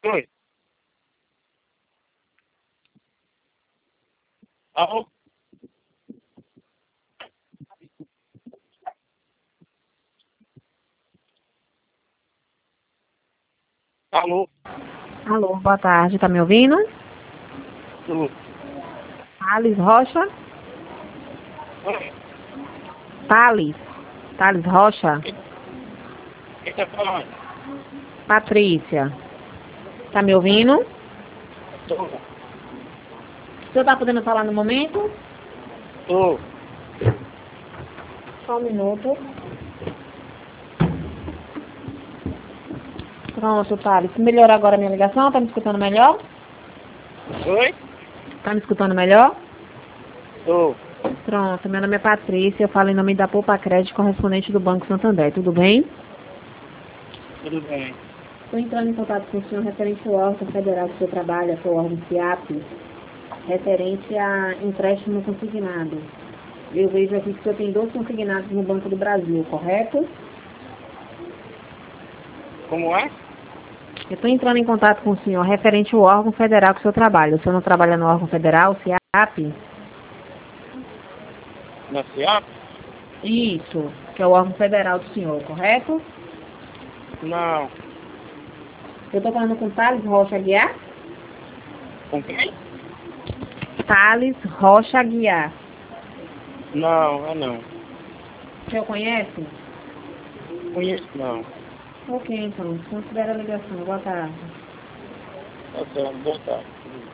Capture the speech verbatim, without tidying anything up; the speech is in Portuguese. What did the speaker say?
Oi. Alô? Alô? Alô, boa tarde, tá me ouvindo? Alô? Thales Rocha? Oi. Thales. Thales Rocha? Quem tá falando? Patrícia. Tá me ouvindo? Tô. O senhor tá podendo falar no momento? Tô. Só um minuto. Pronto, Thales. Melhorou agora a minha ligação? Tá me escutando melhor? Oi? Tá me escutando melhor? Tô. Pronto, meu nome é Patrícia, eu falo em nome da Poupa Crédito, correspondente do Banco Santander, tudo bem? Tudo bem. Estou entrando em contato com o senhor referente ao órgão federal que o senhor trabalha, que é o órgão FIAP, referente a empréstimo consignado. Eu vejo aqui que o senhor tem dois consignados no Banco do Brasil, correto? Como é? Eu estou entrando em contato com o senhor referente ao órgão federal que o senhor trabalha. O senhor não trabalha no órgão federal, FIAP? Na SEAP? Isso, que é o órgão federal do senhor, correto? Não. Eu estou falando com Thales Rocha Aguiar? Com quem? Thales Rocha Aguiar. Não, é não. O senhor conhece? Conheço não. Ok, então. Considera a ligação. Boa tarde. Tá certo, boa tarde.